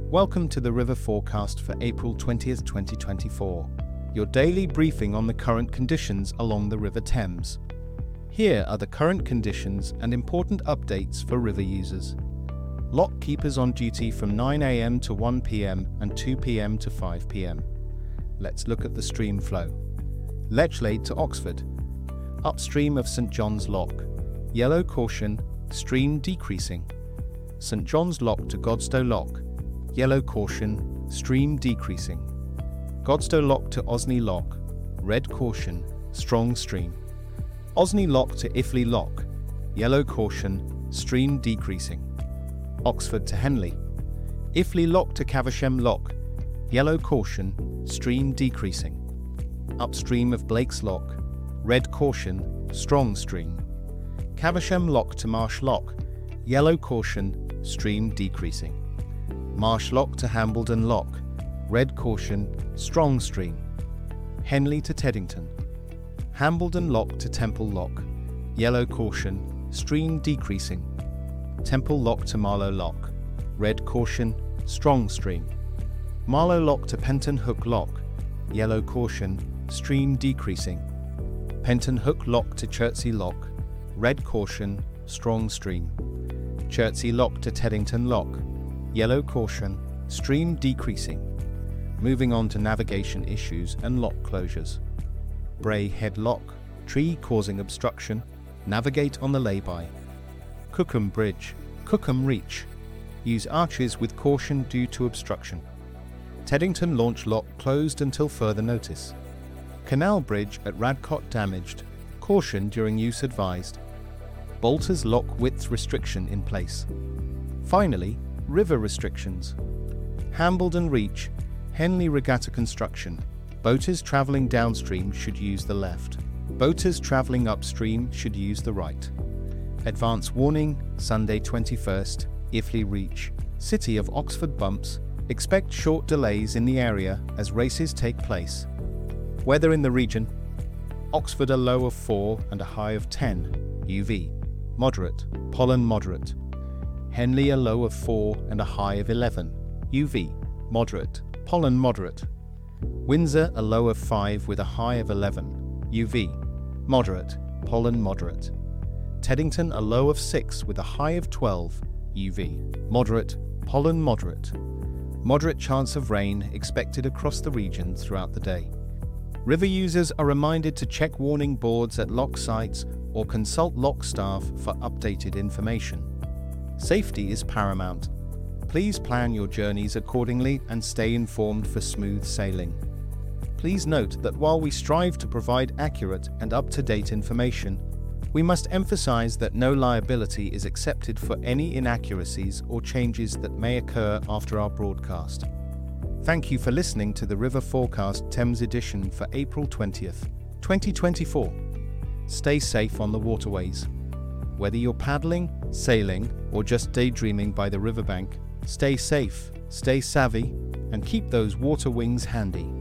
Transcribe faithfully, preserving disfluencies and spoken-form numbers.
Welcome to the River Forecast for April twentieth, twenty twenty-four, your daily briefing on the current conditions along the River Thames. Here are the current conditions and important updates for river users. Lock keepers on duty from nine a m to one p m and two p m to five p m. Let's look at the stream flow. Lechlade to Oxford. Upstream of St John's Lock. Yellow caution, stream decreasing. St John's Lock to Godstow Lock. Yellow caution, stream decreasing. Godstow Lock to Osney Lock. Red caution, strong stream. Osney Lock to Iffley Lock. Yellow caution, stream decreasing. Oxford to Henley. Iffley Lock to Caversham Lock. Yellow caution, stream decreasing. Upstream of Blake's Lock. Red caution, strong stream. Caversham Lock to Marsh Lock. Yellow caution, stream decreasing. Marsh Lock to Hambledon Lock. Red caution, strong stream. Henley to Teddington. Hambledon Lock to Temple Lock. Yellow caution, stream decreasing. Temple Lock to Marlow Lock. Red caution, strong stream. Marlow Lock to Penton Hook Lock. Yellow caution, stream decreasing. Penton Hook Lock to Chertsey Lock. Red caution, strong stream. Chertsey Lock to Teddington Lock. Yellow caution, stream decreasing. Moving on to navigation issues and lock closures. Bray Head Lock, tree causing obstruction. Navigate on the lay-by. Cookham Bridge, Cookham Reach. Use arches with caution due to obstruction. Teddington Launch Lock closed until further notice. Canal Bridge at Radcott damaged. Caution during use advised. Bolter's Lock width restriction in place. Finally, river restrictions. Hambledon Reach, Henley Regatta construction. Boaters travelling downstream should use the left. Boaters travelling upstream should use the right. Advance warning, Sunday twenty-first, Iffley Reach. City of Oxford bumps. Expect short delays in the area as races take place. Weather in the region. Oxford a low of four and a high of ten, U V. Moderate, pollen moderate. Henley a low of four and a high of eleven, U V. Moderate, pollen moderate. Windsor a low of five with a high of eleven, U V. Moderate, pollen moderate. Teddington a low of six with a high of twelve, U V. Moderate, pollen moderate. Moderate chance of rain expected across the region throughout the day. River users are reminded to check warning boards at lock sites or consult lock staff for updated information. Safety is paramount. Please plan your journeys accordingly and stay informed for smooth sailing. Please note that while we strive to provide accurate and up-to-date information, we must emphasize that no liability is accepted for any inaccuracies or changes that may occur after our broadcast. Thank you for listening to the River Forecast Thames edition for April twentieth, twenty twenty-four. Stay safe on the waterways. Whether you're paddling, sailing, or just daydreaming by the riverbank, stay safe, stay savvy, and keep those water wings handy.